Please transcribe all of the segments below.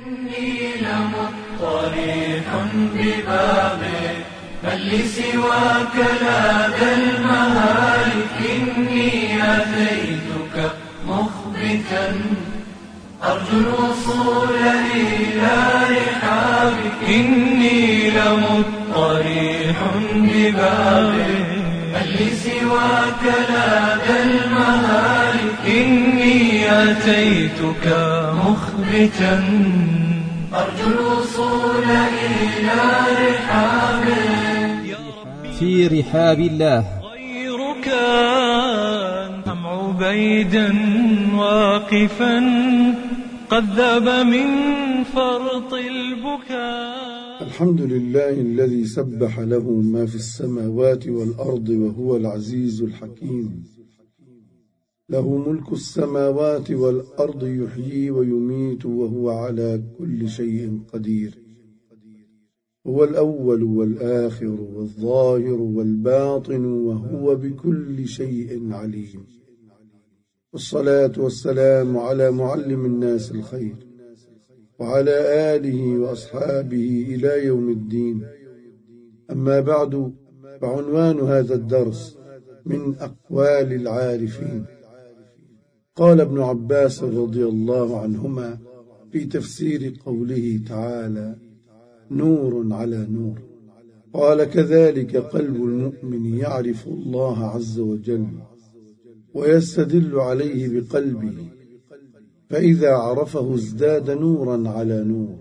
إني لمطرح ببابه من لي سواك لا ذا المهالك إني أتيتك مخبتا أرجو الوصول إلى رحابك إني لمطرح ببابه من لي سواك لا ذا المهالك إني أتيتك مخبتا أرجو الوصول إلى رحابه في رحاب الله غيرك أم عبيدا واقفا قد ذاب من فرط البكاء. الحمد لله الذي سبح له ما في السماوات والأرض وهو العزيز الحكيم. له ملك السماوات والأرض يحيي ويميت وهو على كل شيء قدير. هو الأول والآخر والظاهر والباطن وهو بكل شيء عليم. والصلاة والسلام على معلم الناس الخير وعلى آله وأصحابه إلى يوم الدين. أما بعد، فعنوان هذا الدرس من أقوال العارفين. قال ابن عباس رضي الله عنهما في تفسير قوله تعالى: نور على نور، قال: كذلك قلب المؤمن يعرف الله عز وجل ويستدل عليه بقلبه، فإذا عرفه ازداد نورا على نور.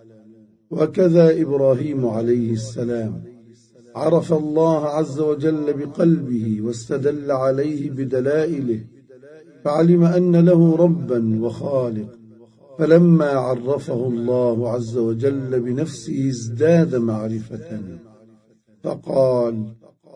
وكذا إبراهيم عليه السلام عرف الله عز وجل بقلبه واستدل عليه بدلائله، فعلم أن له ربا وخالق، فلما عرفه الله عز وجل بنفسه ازداد معرفة، فقال: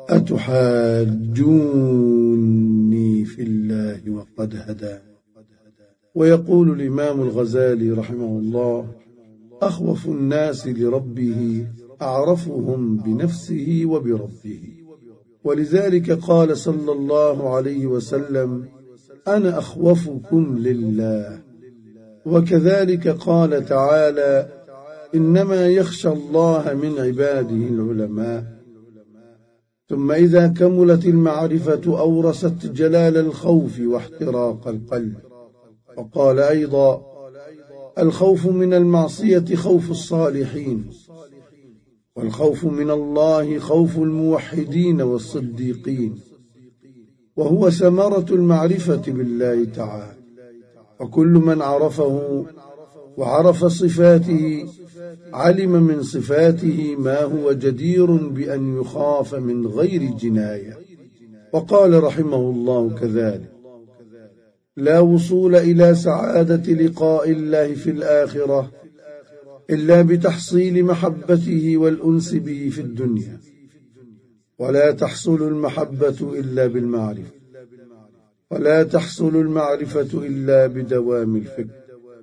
أتحاجوني في الله وقد هدى. ويقول الإمام الغزالي رحمه الله: أخوف الناس لربه أعرفهم بنفسه وبربه. ولذلك قال صلى الله عليه وسلم: أنا أخوفكم لله. وكذلك قال تعالى: إنما يخشى الله من عباده العلماء. ثم إذا كملت المعرفة أورست جلال الخوف واحتراق القلب. وقال أيضا: الخوف من المعصية خوف الصالحين، والخوف من الله خوف الموحدين والصديقين، وهو ثمرة المعرفة بالله تعالى. وكل من عرفه وعرف صفاته علم من صفاته ما هو جدير بأن يخاف من غير جناية. وقال رحمه الله كذلك: لا وصول إلى سعادة لقاء الله في الآخرة إلا بتحصيل محبته والأنس به في الدنيا، ولا تحصل المحبة إلا بالمعرفة، ولا تحصل المعرفة إلا بدوام الفكر.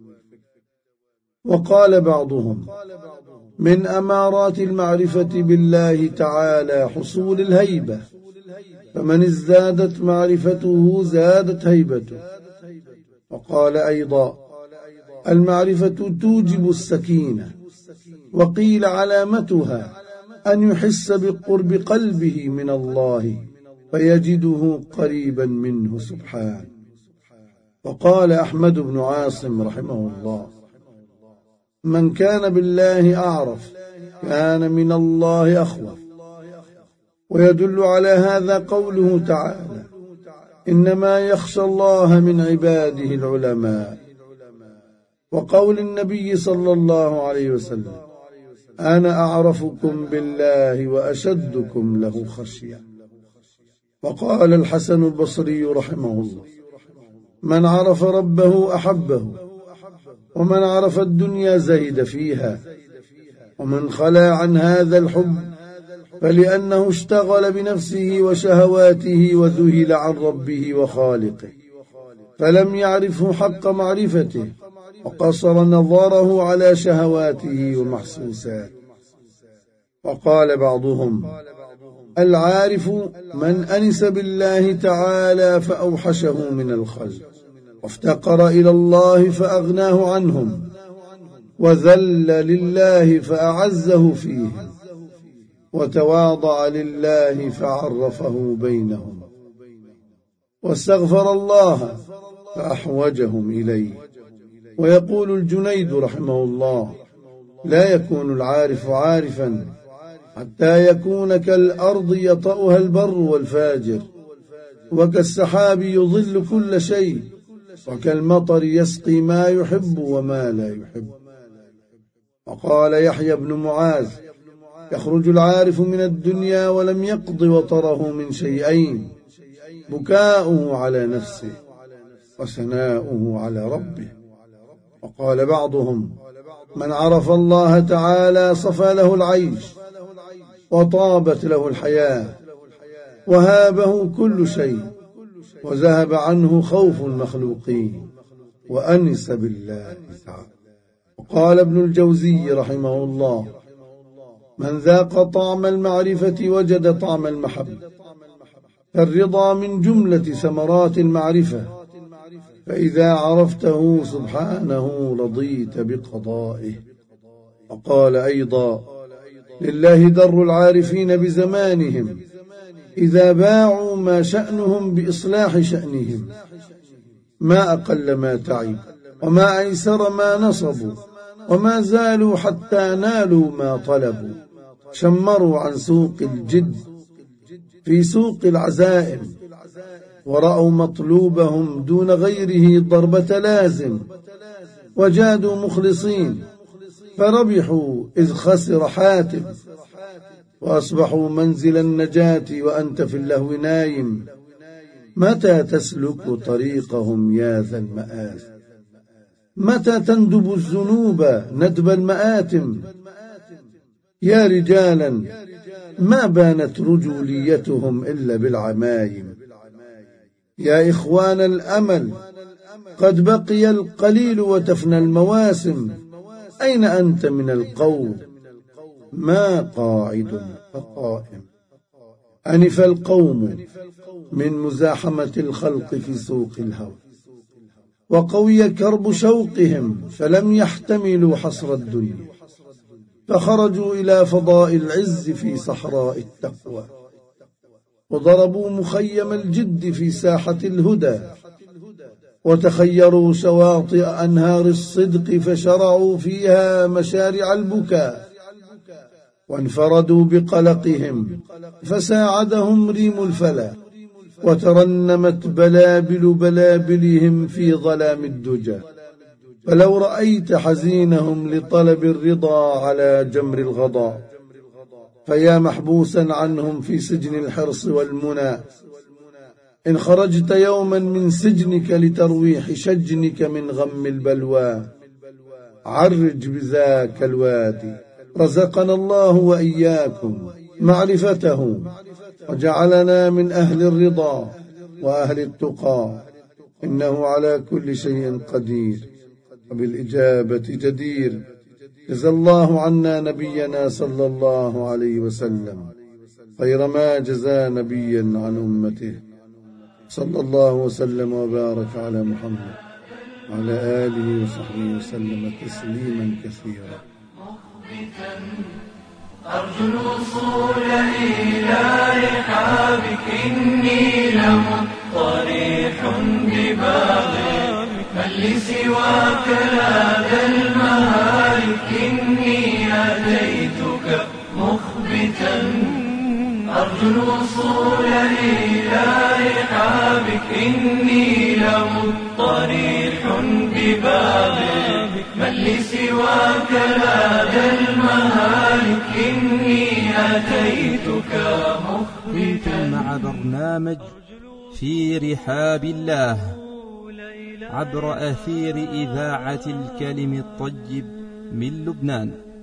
وقال بعضهم: من أمارات المعرفة بالله تعالى حصول الهيبة، فمن ازدادت معرفته زادت هيبته. وقال أيضا: المعرفة توجب السكينة. وقيل علامتها أن يحس بقرب قلبه من الله فيجده قريبا منه سبحانه. وقال أحمد بن عاصم رحمه الله: من كان بالله أعرف كان من الله أخوف. ويدل على هذا قوله تعالى: إنما يخشى الله من عباده العلماء. وقول النبي صلى الله عليه وسلم: أنا أعرفكم بالله وأشدكم له خشية. وقال الحسن البصري رحمه الله: من عرف ربه أحبه، ومن عرف الدنيا زهد فيها، ومن خلا عن هذا الحب فلأنه اشتغل بنفسه وشهواته وذهل عن ربه وخالقه، فلم يعرفه حق معرفته، وقصر نظره على شهواته ومحسوساته. وقال بعضهم: العارف من أنس بالله تعالى فأوحشه من الخلق، وافتقر إلى الله فأغناه عنهم، وذل لله فأعزه فيه، وتواضع لله فعرفه بينهم، واستغفر الله فأحوجهم إليه. ويقول الجنيد رحمه الله: لا يكون العارف عارفا حتى يكون كالأرض يطأها البر والفاجر، وكالسحاب يظل كل شيء، وكالمطر يسقي ما يحب وما لا يحب. وقال يحيى بن معاذ: يخرج العارف من الدنيا ولم يقض وطره من شيئين: بكاؤه على نفسه وثناؤه على ربه. وقال بعضهم: من عرف الله تعالى صفى له العيش، وطابت له الحياة، وهابه كل شيء، وذهب عنه خوف المخلوقين، وأنس بالله تعالى. وقال ابن الجوزي رحمه الله: من ذاق طعم المعرفة وجد طعم المحبة، فالرضا من جملة ثمرات المعرفة، فإذا عرفته سبحانه رضيت بقضائه. وقال أيضا: لله در العارفين بزمانهم، إذا باعوا ما شأنهم بإصلاح شأنهم، ما أقل ما تعب، وما أيسر ما نصبوا، وما زالوا حتى نالوا ما طلبوا. شمروا عن سوق الجد في سوق العزائم، ورأوا مطلوبهم دون غيره ضربة لازم، وجادوا مخلصين فربحوا إذ خسر حاتم، وأصبحوا منزل النجاة وأنت في اللهو نايم. متى تسلك طريقهم يا ذا المآثم؟ متى تندب الذنوب ندب المآتم؟ يا رجالا ما بانت رجوليتهم إلا بالعمايم. يا إخوان الأمل قد بقي القليل وتفنى المواسم، أين أنت من القوم؟ ما قاعد فقائم. أنف القوم من مزاحمة الخلق في سوق الهوى، وقوي كرب شوقهم فلم يحتملوا حصر الدنيا، فخرجوا إلى فضاء العز في صحراء التقوى، وضربوا مخيم الجد في ساحة الهدى، وتخيروا شواطئ أنهار الصدق فشرعوا فيها مشارع البكاء، وانفردوا بقلقهم فساعدهم ريم الفلا، وترنمت بلابل بلابلهم في ظلام الدجى. فلو رأيت حزينهم لطلب الرضا على جمر الغضاء، فيا محبوسا عنهم في سجن الحرص والمنى، إن خرجت يوما من سجنك لترويح شجنك من غم البلوى، عرج بذاك الوادي. رزقنا الله وإياكم معرفته، وجعلنا من أهل الرضا وأهل التقى، إنه على كل شيء قدير وبالإجابة جدير. جزى الله عنا نبينا صلى الله عليه وسلم خير ما جزى نبيا عن أمته، صلى الله وسلم وبارك على محمد وعلى آله وصحبه وسلم تسليما كثيرا. أرجو الوصول إلى رحابك، إني لمضطرح ببابك، من لي سواك لاذا المهالك، إني أتيتك مخبتا. أرجو الوصول إلى رحابك، إني لمضطرح ببابك، من لي سواك لاذا المهالك، إني أتيتك مخبتا. مع برنامج في رحاب الله عبر أثير إذاعة الكلم الطيب من لبنان.